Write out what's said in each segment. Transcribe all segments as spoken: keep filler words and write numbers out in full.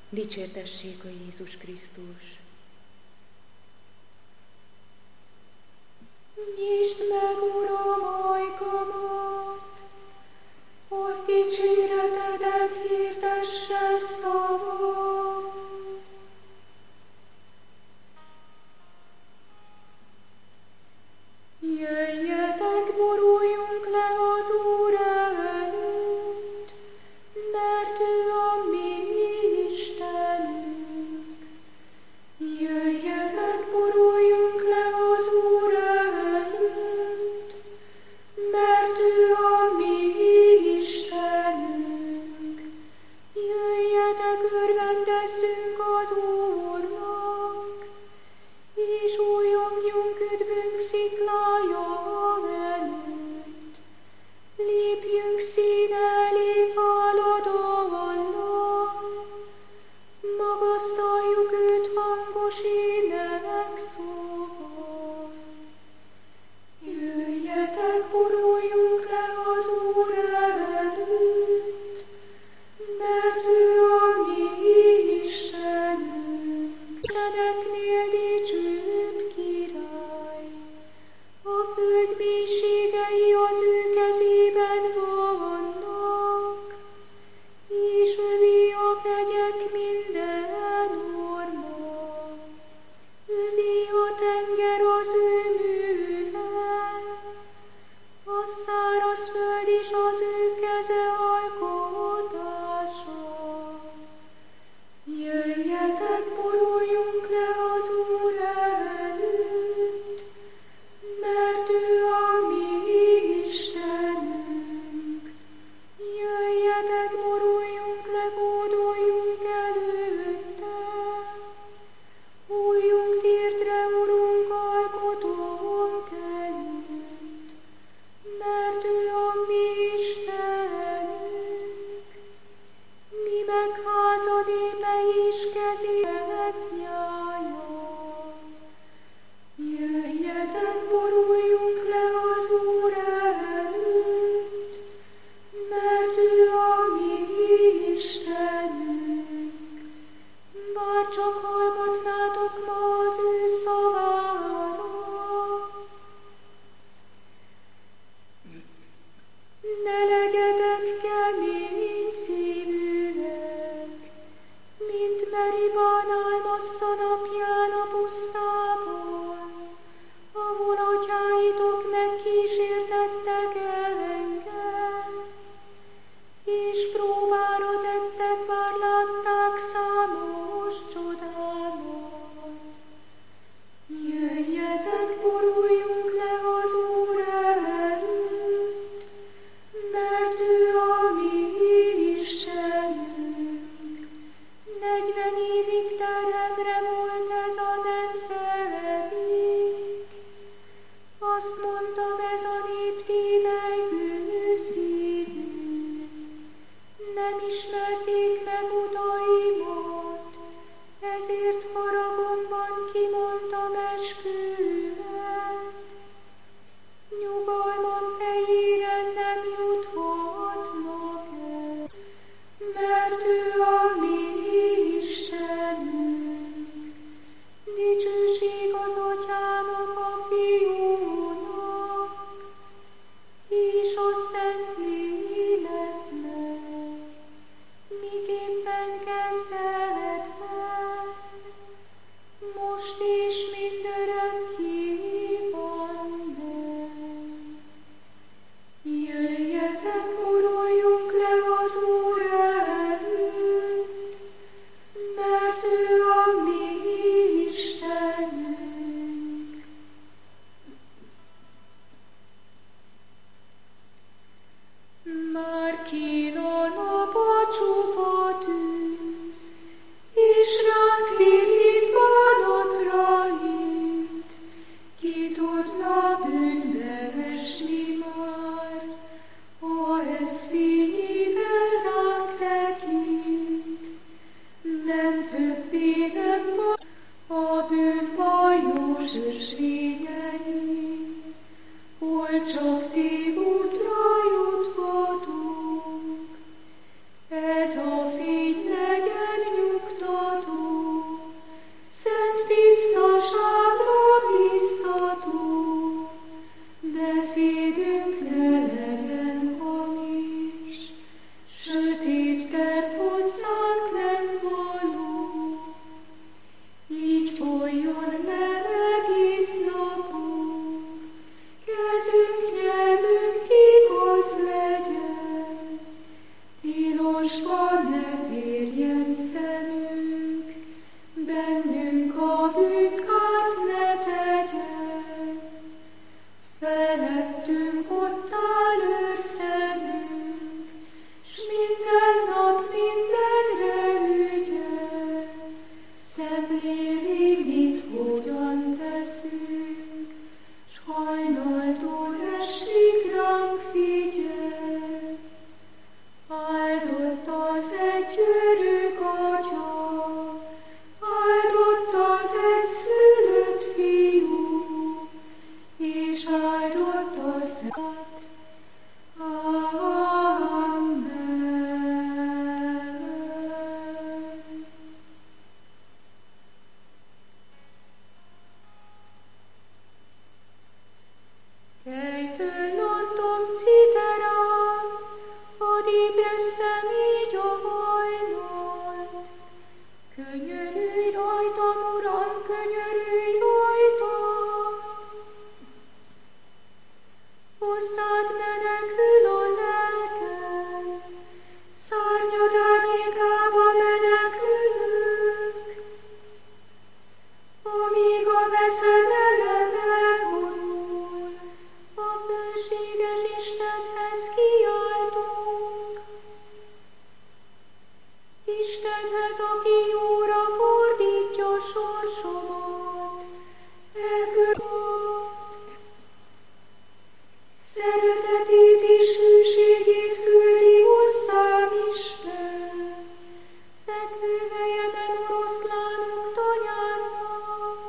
Dicsértessék a Jézus Krisztus! Nyisd meg, Uram, ajkamat, hogy dicséretedet hirdesse szavam. Jöjjetek, boruljunk le az Úr előtt, mert ő a mi Istenünk. Jöjjetek, boruljunk le az Úr előtt, mert ő a mi Istenünk. Jöjjetek, örvendezzünk az Úrnak, és újongjunk üdvünk sziklája előtt. Lépjünk színe elé háladóan, magasztaljuk őt hangos énekszóval. Jöjjetek, boruljunk le az Úr előtt, mert ő a mi Istenünk. Isteneknél dicsőbb király, a föld mélységei az ő kezében vannak, és övé a hegyek minden orma. Övé a tenger az ő műve, a száraz föld is az ő keze alkotása. Jöjjetek, boruljunk le az Úr előtt, mert ő a mi Istenünk. Jöjjetek, boruljunk le, hódoljunk előtte, újjunk térdre, Urunk, alkotónk előtt, mert ő a mi Istenünk. bűnbánásba ne térjen szemünk, bennünk a bűnkárt ne tegyen. Felettünk ott áll őrszemünk, s minden nap mindenre ügyel. Szemléli, mit hogyan teszünk, s hajnaltól estig ránk figyel. Áldott az egy örök Atya, áldott az egy szülött Fiú, és áldott a Szent. Amen. Kelj föl, landom citerám, hadd ébresszem így a hajnalt. Könyörülj rajtam, Uram, könyörülj rajtam. Hozzád menekül a lelkem, szárnyad árnyékába menekülök. Amíg a veszedelem elvonul, a fölséges Istenhez kiáltunk. Istenhez, aki jóra fordítja sorsomat, elküldött. Szeretetét és hűségét küldi hozzám Isten, fekvőhelyemen oroszlánok tanyáznak,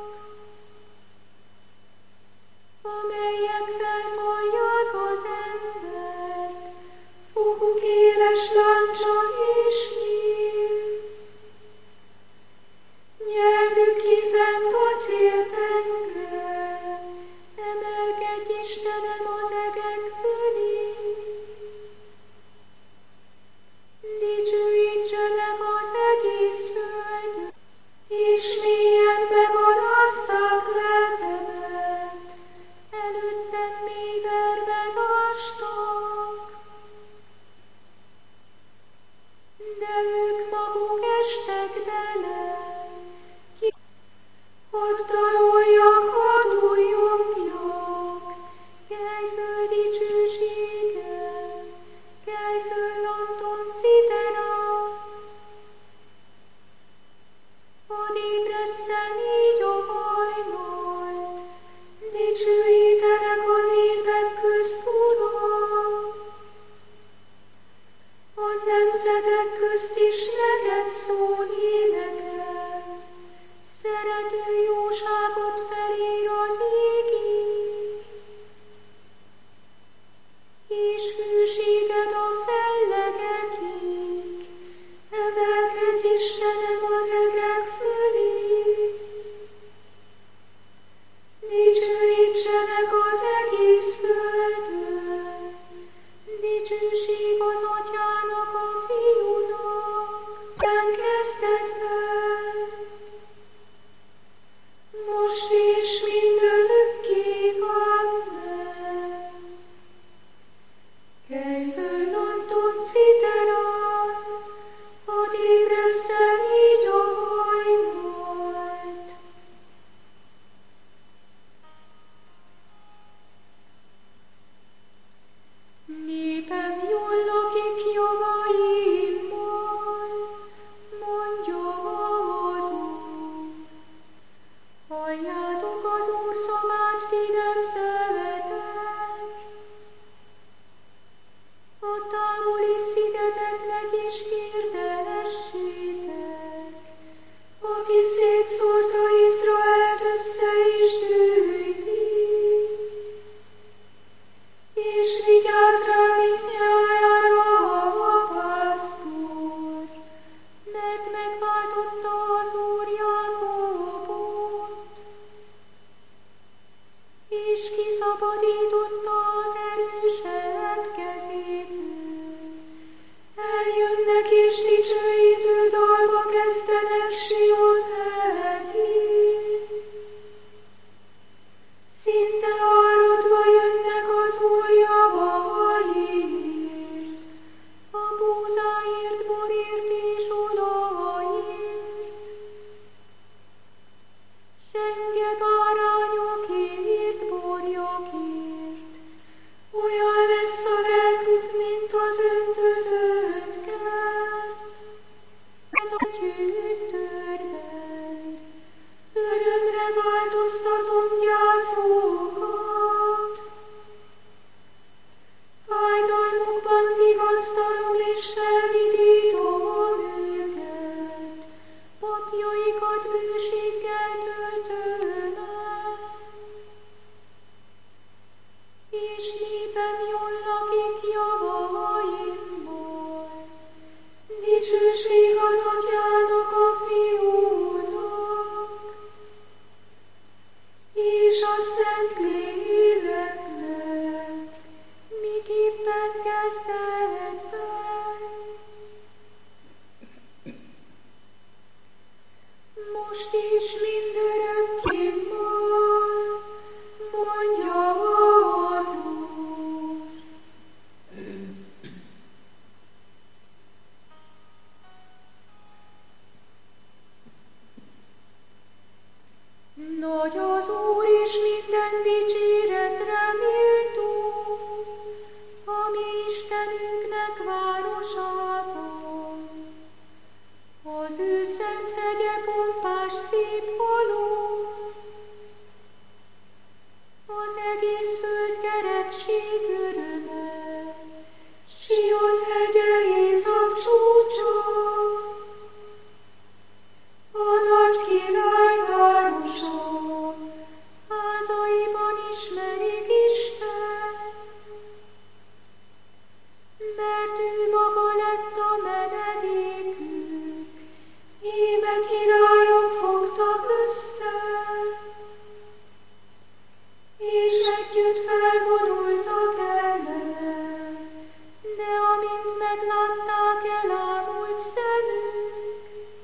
amelyek felfalják az embert, foguk éles láncsa és nyíl. Nyelvük kifent a célpenge, emelkedj Istenem az egek fölé. Dicsőítsenek az egész földön, és mélyen megalásszák lelkemet, előttem mély vermet ástak. De ők maguk estek bele, ki hadd daroljak, hadd újjongjak. Kelj föl dicsőségem, kelj föl landom citerám. Hadd ébresszem így a hajnalt, dicsőítelek a népek közt, Uram. A nemzetek közt is neked szól énekem, szerető jóságot felír az égig, és hűséged a fellegekig, emelkedj Istenem az egek fölé. Dicsőítsenek az egész földön, dicsőség az Atyának, a Fiúnak, tán kezdetben, most és mind látják elámult szemük,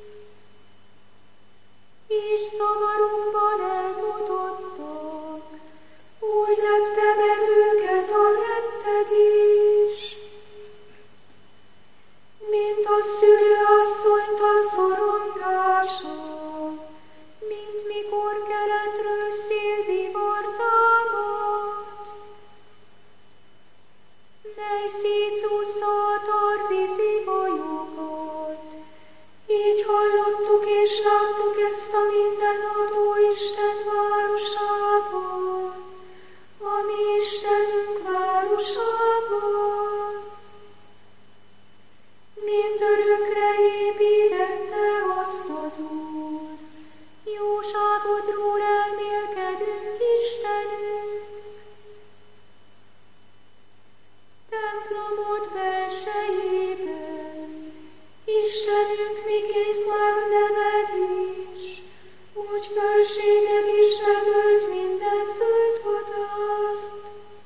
és zavarunkban elfutottak, úgy lepte meg őket a rettegés, mint a szülőasszonyt a szorongása, mint mikor keletről szélvihar támad, mely szétszúszza a tarziszi bajokat. Így hallottuk és láttuk ezt a mindenható Isten városában, a mi Istenünk városában. Mindörökre építette azt az Úr, jóságodról elmélkedünk Istenünk. Templomod belsejében, Istenünk miként megneved is, úgy fölséged is betölt minden földhatárt.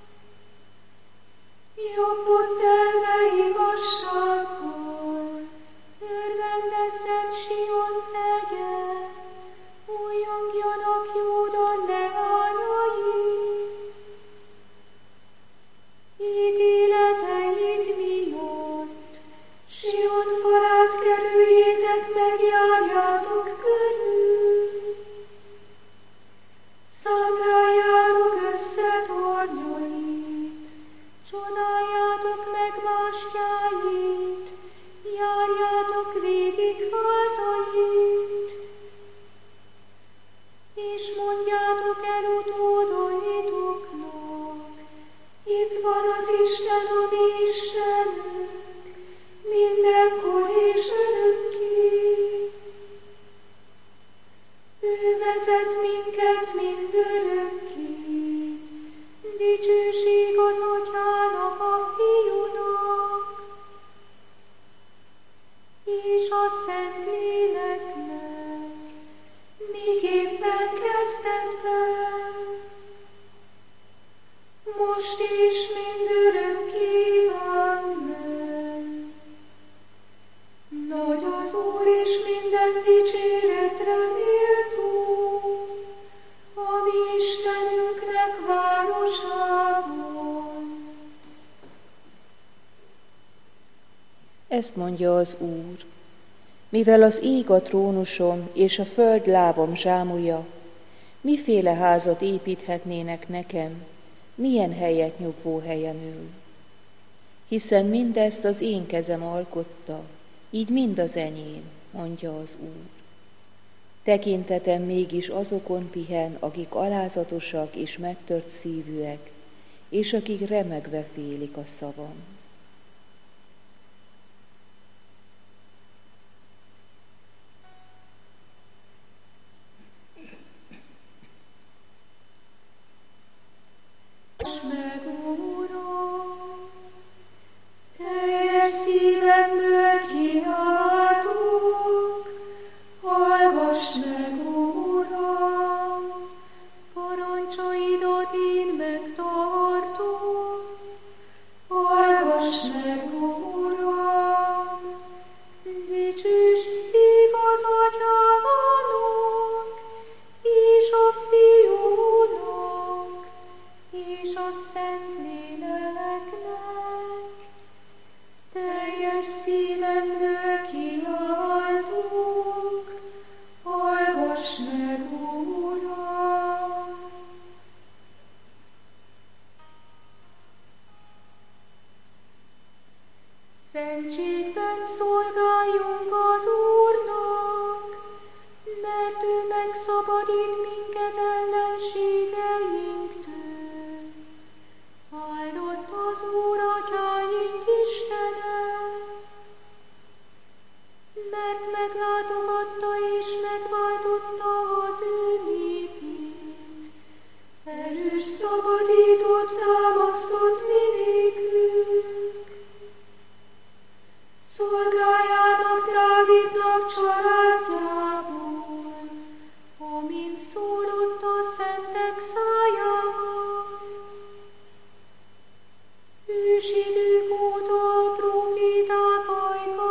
Jobbot telve igazsággal, örvendezett Sion hegye, újjongjanak Júda leányai. Ítéleteid miatt Sion falát kerüljétek meg, járjátok körül. Számláljátok össze tornyait, csodáljátok meg bástyáit, járjátok végig házait, és mondjátok el utódaitoknak, itt van az Isten, a mi Istenünk, mindenkor és örökké. Ő vezet minket mindörökké, dicsőség az Atyának, a Fiúnak, és a Szentléleknek, miképpen kezdetben, most és mindörökké. Amen. Nagy az Úr, és minden dicséretre méltó, a mi Istenünknek városában. Ezt mondja az Úr: mivel az ég a trónusom, és a föld lábam zsámulja, miféle házat építhetnének nekem, milyen helyet nyugvó helyemül? Hiszen mindezt az én kezem alkotta, így mind az enyém, mondja az Úr. Tekintetem mégis azokon pihen, akik alázatosak és megtört szívűek, és akik remegve félik a szavam. Szentségben szolgáljunk az Úrnak, mert ő megszabadít minket ellenségeinktől. Áldott az Úr atyáink Istene, mert meglátogatta és megváltotta az ő népét. Erős szabadított, támasztott minékünk. Szolgáljának Dávidnak családjából, amint szólott a szentek szájával. Ősidők óta a próféták ajka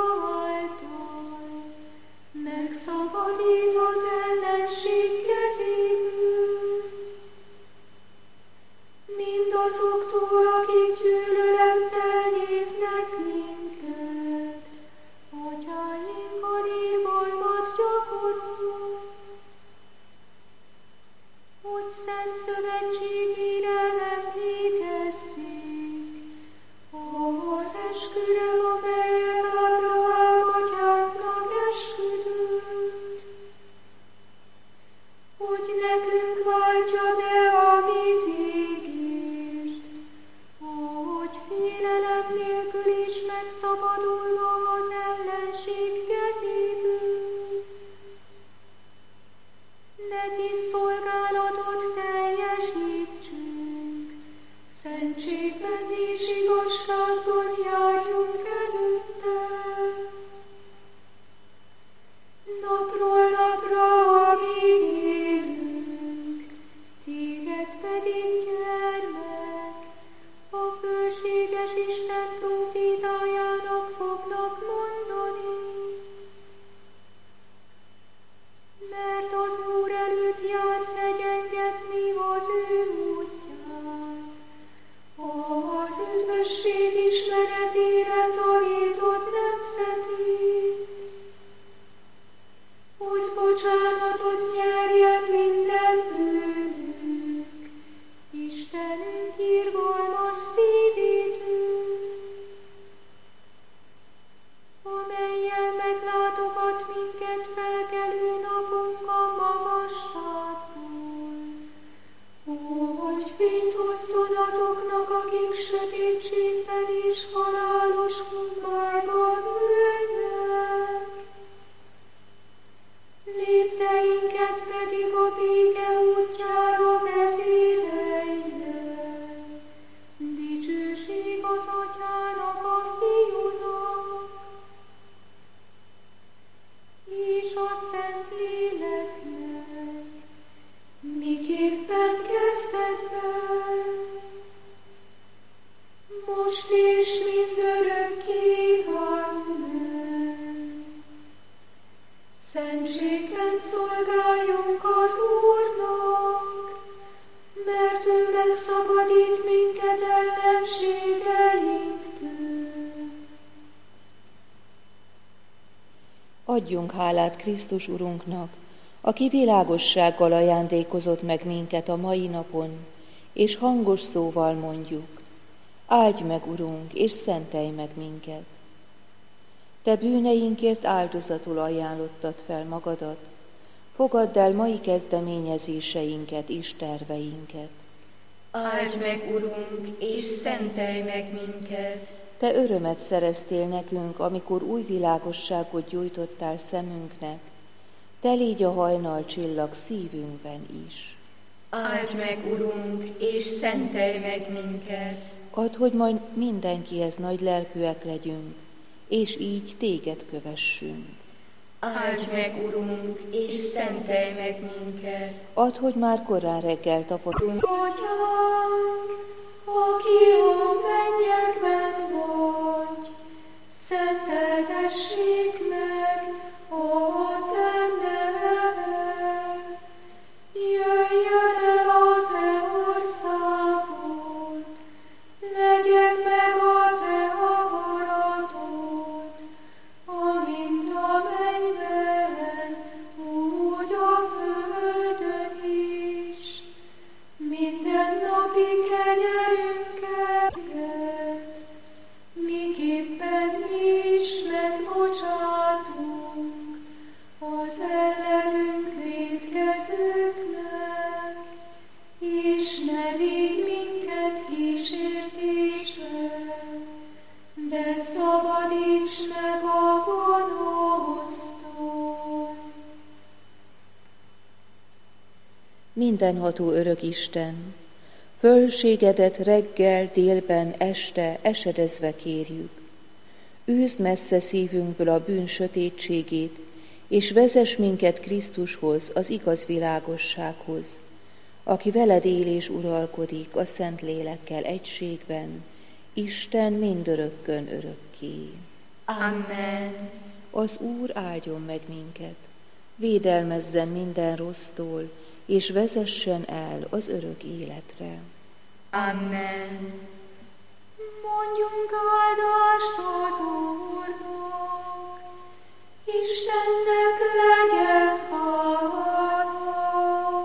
bocsánatot nyerjen minden bűnünk. Istenünk irgalmas szívítünk, amelyen meglátogat minket felkelő napunk a magasságból. Ó, hogy fényt hozzon azoknak, akik sötétségben és halálos homályban ülnek, lépteinket pedig a béke útjára vezérelje. Dicsőség az Atyának, a Fiúnak és a Szentléleknek, miképpen kezdetben, most és mindörökké. Amen. Szentségben szolgáljunk az Úrnak, mert ő megszabadít minket ellenségeinktől. Adjunk hálát Krisztus Urunknak, aki világossággal ajándékozott meg minket a mai napon, és hangos szóval mondjuk: áldj meg, Urunk, és szentelj meg minket. Te bűneinkért áldozatul ajánlottad fel magadat, fogadd el mai kezdeményezéseinket és terveinket. Áldj meg, Urunk, és szentelj meg minket. Te örömet szereztél nekünk, amikor új világosságot gyújtottál szemünknek, te légy a hajnal csillag szívünkben is. Áldj meg, Urunk, és szentelj meg minket. Add, hogy majd mindenkihez nagy lelkűek legyünk, és így téged kövessünk. Áldj meg, Urunk, és szentelj meg minket. Add, hogy már korán reggel tapadunk. Atyánk, aki a mennyekben vagy, szenteltessék meg a te neved. Jöjjön el a te országod, legyen meg a te akaratod, amint a mennyben, úgy a földön is. Mindennapi kenyerünket, miképpen mi is megbocsátunk az ellenünk vétkezőknek, és ne vigy minket kísértésbe, de szabadíts meg a gonosztól. Mindenható örök Isten, fölségedet reggel, délben, este esedezve kérjük. Űzd messze szívünkből a bűn sötétségét, és vezess minket Krisztushoz, az igaz világossághoz, aki veled él és uralkodik a Szent Lélekkel egységben, Isten mindörökkön örökké. Amen. Az Úr áldjon meg minket, védelmezzen minden rossztól, és vezessen el az örök életre. Amen. Mondjunk áldást az Úrnak, Istennek legyen hála.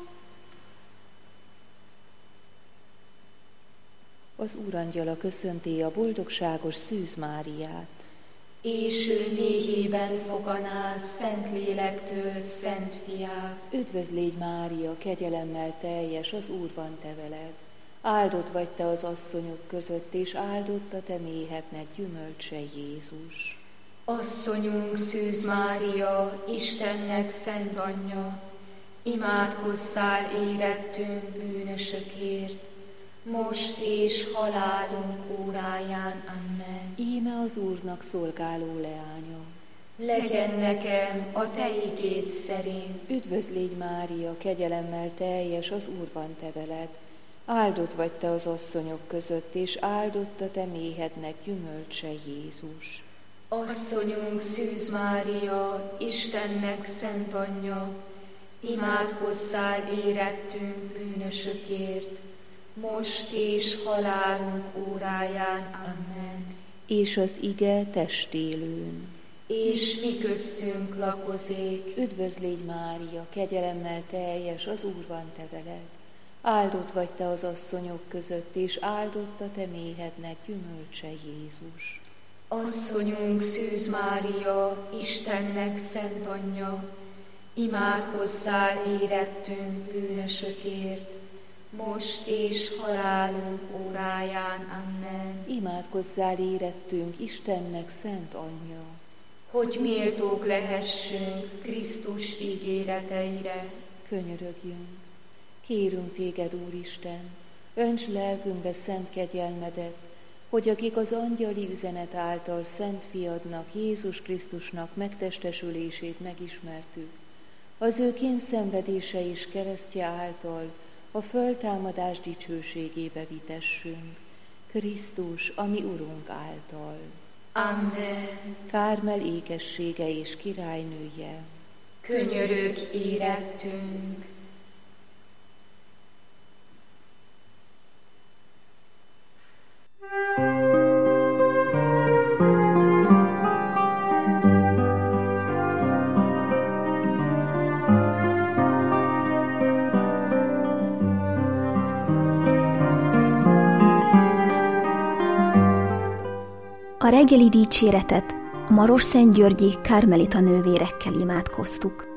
Az Úrangyala köszönti a boldogságos Szűz Máriát. És ő méhében foganál Szentlélektől, Szent Fiát. Üdvözl légy, Mária, kegyelemmel teljes, az Úr van te veled. Áldott vagy te az asszonyok között, és áldott a te méhednek gyümölcse Jézus. Asszonyunk Szűz Mária, Istennek szent anyja, imádkozzál érettünk bűnösökért, most és halálunk óráján. Amen. Íme az Úrnak szolgáló leánya. Legyen nekem a te igéd szerint. Üdvözl légy, Mária, kegyelemmel teljes, az Úr van te veled. Áldott vagy te az asszonyok között, és áldott a te méhednek gyümölcse Jézus. Asszonyunk Szűz Mária, Istennek szent anyja, imádkozzál érettünk bűnösökért, most és halálunk óráján. Amen. És az ige testélőn. és mi köztünk lakozék. Üdvözl légy, Mária, kegyelemmel teljes, az Úr van te veled. Áldott vagy te az asszonyok között, és áldott a te méhednek gyümölcse, Jézus. Asszonyunk Szűz Mária, Istennek szent anyja, imádkozzál érettünk bűnösökért, most és halálunk óráján. Amen. Imádkozzál érettünk Istennek szent anyja, hogy méltók lehessünk Krisztus ígéreteire. Könyörögjünk. Kérünk téged, Úristen, önts lelkünkbe szent kegyelmedet, hogy akik az angyali üzenet által szent fiadnak, Jézus Krisztusnak megtestesülését megismertük, az ő kényszenvedése és keresztje által a föltámadás dicsőségébe vitessünk. Krisztus, a mi Urunk által. Amen. Kármel ékessége és királynője, könyörögj érettünk. A reggeli dicséretet a Marosszentgyörgyi Kármelita nővérekkel imádkoztuk.